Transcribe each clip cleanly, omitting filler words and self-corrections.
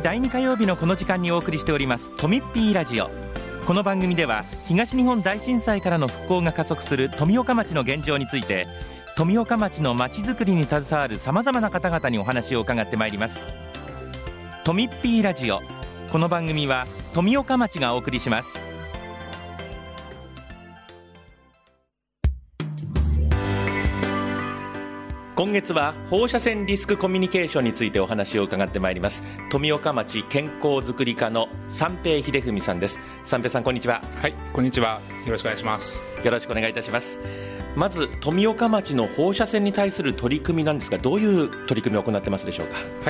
第2火曜日のこの時間にお送りしておりますとみっぴーラジオ。この番組では東日本大震災からの復興が加速する富岡町の現状について、富岡町の町づくりに携わるさまざまな方々にお話を伺ってまいります。とみっぴーラジオ、この番組は富岡町がお送りします。今月は放射線リスクコミュニケーションについてお話を伺ってまいります。富岡町健康づくり課の三瓶秀文さんです。三瓶さん、こんにちは。 はい、こんにちは。よろしくお願いします。 よろしくお願いいたします。まず富岡町の放射線に対する取り組みなんですが、どういう取り組みを行ってますでしょうか。 はい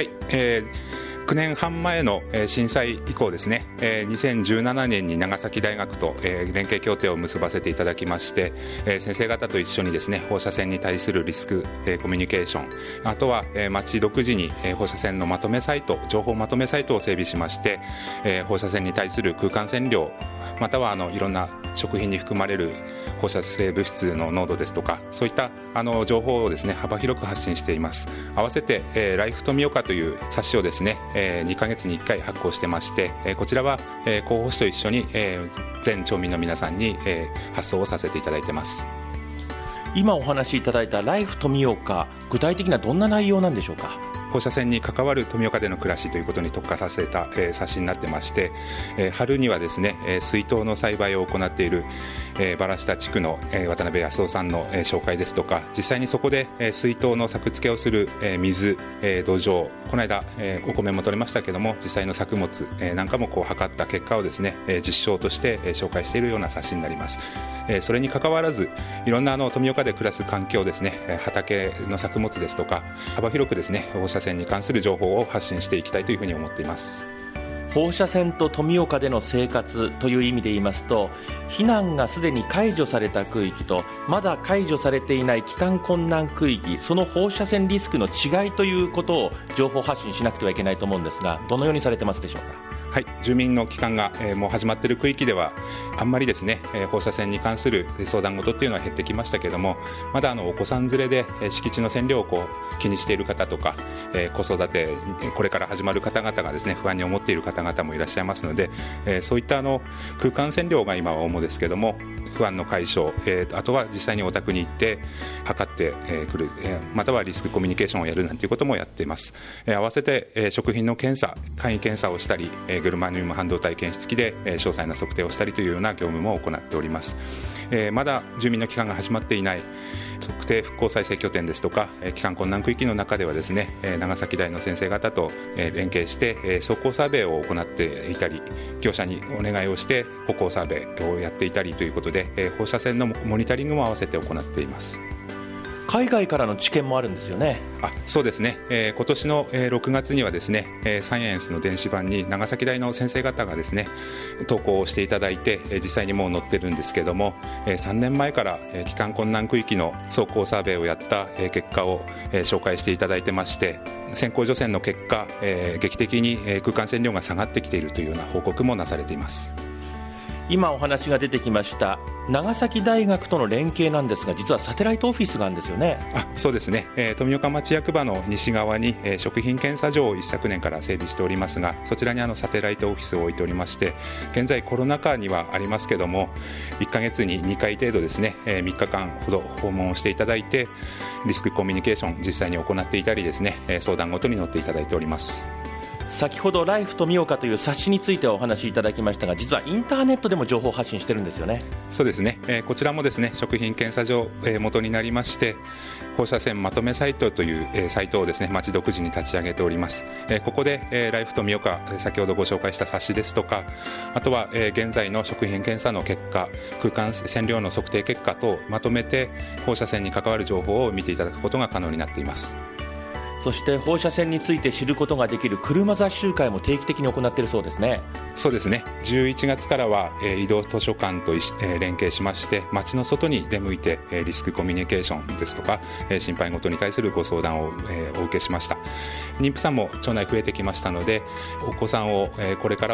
、9年半前の震災以降ですね、2017年に長崎大学と連携協定を結ばせていただきまして、先生方と一緒にですね、放射線に対するリスクコミュニケーション、あとは町独自に放射線のまとめサイト、情報まとめサイトを整備しまして、放射線に対する空間線量、またはいろんな食品に含まれる放射性物質の濃度ですとか、そういった情報をですね、幅広く発信しています。合わせて、ライフ富岡という冊子をですね、2ヶ月に1回発行してまして、こちらは広報誌と一緒に全町民の皆さんに発送をさせていただいてます。 今お話しいただいたライフ富岡、具体的にはどんな内容なんでしょうか。 放射線に関わる富岡での暮らしということに特化させた冊子になってまして、春にはですね、水筒の栽培を行っているバラ下地区の渡辺康夫さんの紹介ですとか、実際にそこで水筒の作付けをする水、土壌、この間お米も取れましたけども、実際の作物なんかも測った結果をですね、実証として紹介しているような冊子になります。それに関わらず、いろんな富岡で暮らす環境ですね、畑の作物ですとか、幅広くですね、放射線に関する情報を発信していきたいというふうに思っています。 放射線と富岡での生活という意味で言いますと、避難がすでに解除された区域とまだ解除されていない帰還困難区域、その放射線リスクの違いということを情報発信しなくてはいけないと思うんですが、どのようにされてますでしょうか。 はい、住民の帰還がもう始まっている区域ではあんまりですね、放射線に関する相談事っていうのは減ってきましたけども、まだお子さん連れで敷地の線量を気にしている方とか、子育てこれから始まる方々がですね、不安に思っている方々もいらっしゃいますので、そういった空間線量が今は主ですけども、不安の解消、あとは実際にお宅に行って測ってくる、またはリスクコミュニケーションをやるなんていうこともやっています。合わせて食品の検査、簡易検査をしたり、グルマニウム半導体検出機で詳細な測定をしたりというような業務も行っております。まだ住民の帰還が始まっていない特定復興再生拠点ですとか、帰還困難区域の中ではですね、長崎大の先生方と連携して走行サーベイを行っていたり、業者にお願いをして歩行サーベイをやっていたりということで、放射線のモニタリングも合わせて行っています。 海外からの知見もあるんですよね。 そうですね、今年の6月にはですね、サイエンスの電子版に長崎大の先生方がですね、投稿をしていただいて、実際にもう載ってるんですけども、3年前から帰還困難区域の走行サーベイをやった結果を紹介していただいてまして、先行除染の結果、劇的に空間線量が下がってきているというような報告もなされています。 今お話が出てきました長崎大学との連携なんですが、実はサテライトオフィスがあるんですよね。 そうですね、富岡町役場の西側に食品検査場を一昨年から整備しておりますが、そちらにサテライトオフィスを置いておりまして、現在コロナ禍にはありますけども、1ヶ月に2回程度ですね、3日間ほど訪問をしていただいて、リスクコミュニケーション実際に行っていたりですね、相談ごとに乗っていただいております。 先ほどライフ富岡という冊子についてお話しいただきましたが、実はインターネットでも情報発信してるんですよね。 そうですね、こちらもですね、食品検査場元になりまして、放射線まとめサイトというサイトをですね、町独自に立ち上げております。ここでライフ富岡、先ほどご紹介した冊子ですとか、あとは現在の食品検査の結果、空間線量の測定結果とまとめて放射線に関わる情報を見ていただくことが可能になっています。 そして放射線について知ることができる車座集会も定期的に行っているそうですね。 そうですね、11月からは移動図書館と連携しまして、街の外に出向いてリスクコミュニケーションですとか心配事に対するご相談をお受けしました。妊婦さんも町内増えてきましたので、お子さんをこれから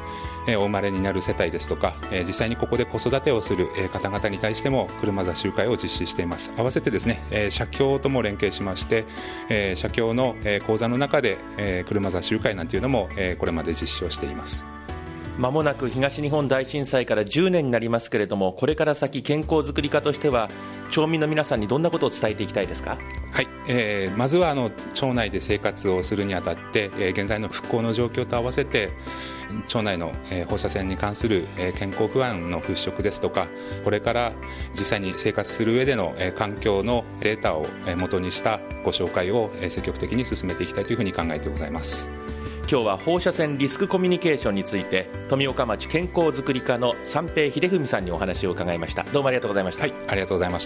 お生まれになる世帯ですとか、実際にここで子育てをする方々に対しても車座集会を実施しています。合わせてですね、社協とも連携しまして、社協の講座の中で車座集会なんていうのもこれまで実施をしています。 まもなく東日本大震災から10年になりますけれども、これから先健康づくり課としては町民の皆さんにどんなことを伝えていきたいですか？ はい、まずは町内で生活をするにあたって、現在の復興の状況と合わせて町内の放射線に関する健康不安の払拭ですとか、これから実際に生活する上での環境のデータを元にしたご紹介を積極的に進めていきたいというふうに考えてございます。 今日は放射線リスクコミュニケーションについて富岡町健康づくり課の三瓶秀文さんにお話を伺いました。どうもありがとうございました。 はい、ありがとうございました。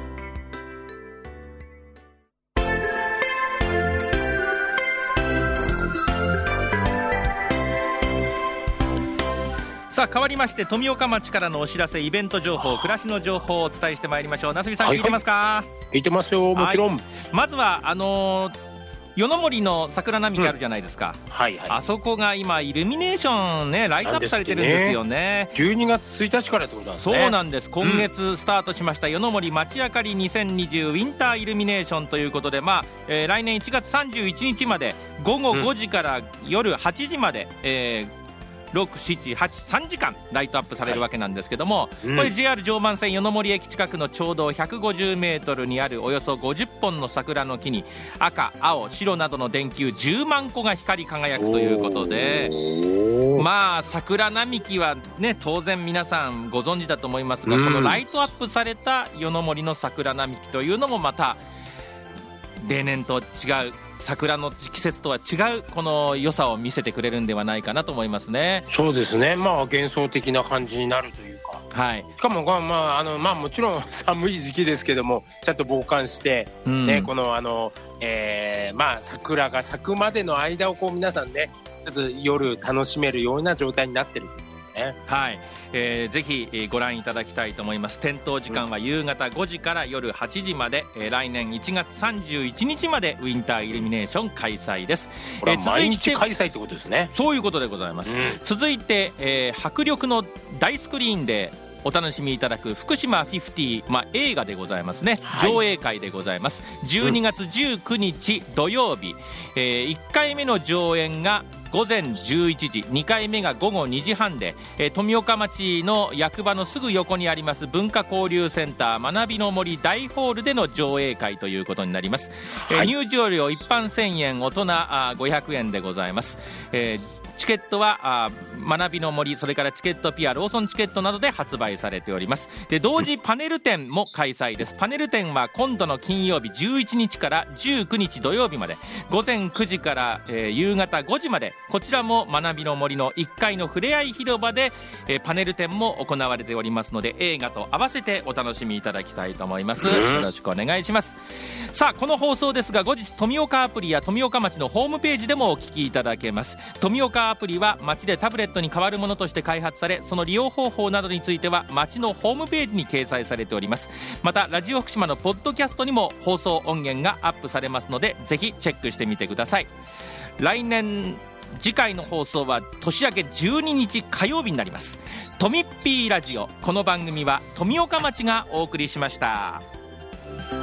さあ変わりまして富岡町からのお知らせ、イベント情報、暮らしの情報をお伝えしてまいりましょう。なすびさん、聞いてますか？ 聞いてますよ、もちろん。 まずは夜の森の桜並木あるじゃないですか、あそこが今イルミネーションね、ライトアップされてるんですよね。 12月1日からってことなんですね。 そうなんです。今月スタートしました夜の森街明かり2020ウィンターイルミネーションということで、来年1月31日まで午後5時から夜8時まで、6、7、8、3時間ライトアップされるわけなんですけども、これ JR 常磐線夜の森駅近くのちょうど150メートルにあるおよそ50本の桜の木に赤、青、白などの電球10万個が光り輝くということで、桜並木はね、当然皆さんご存知だと思いますが、このライトアップされた夜の森の桜並木というのもまた例年と違う、桜の季節とは違うこの良さを見せてくれるんではないかなと思いますね。 そうですね、幻想的な感じになるというか、しかももちろん寒い時期ですけども、ちゃんと防寒して、この桜が咲くまでの間を皆さんね、ちょっと夜楽しめるような状態になってる。 ぜひご覧いただきたいと思います。点灯時間は夕方5時から夜8時まで、来年1月31日までウィンターイルミネーション開催です。 これは毎日開催ってことですね。 そういうことでございます。続いて、迫力の大スクリーンでお楽しみいただく福島50、映画でございますね、上映会でございます。12月19日土曜日、1回目の上演が午前11時、2回目が午後2時半で、富岡町の役場のすぐ横にあります文化交流センター学びの森大ホールでの上映会ということになります。入場料一般1000円、大人500円でございます。チケットは学びの森、それからチケットピア、ローソンチケットなどで発売されております。で、同時パネル展も開催です。パネル展は今度の金曜日11日から19日土曜日まで、午前9時から、夕方5時まで、こちらも学びの森の1階のふれあい広場で、パネル展も行われておりますので、映画と合わせてお楽しみいただきたいと思います。よろしくお願いします。さあ、この放送ですが後日富岡アプリや富岡町のホームページでもお聞きいただけます。富岡アプリは町でタブレットに代わるものとして開発され、その利用方法などについては町のホームページに掲載されております。またラジオ福島のポッドキャストにも放送音源がアップされますので、ぜひチェックしてみてください。来年次回の放送は年明け12日火曜日になります。トミッピーラジオ、この番組は富岡町がお送りしました。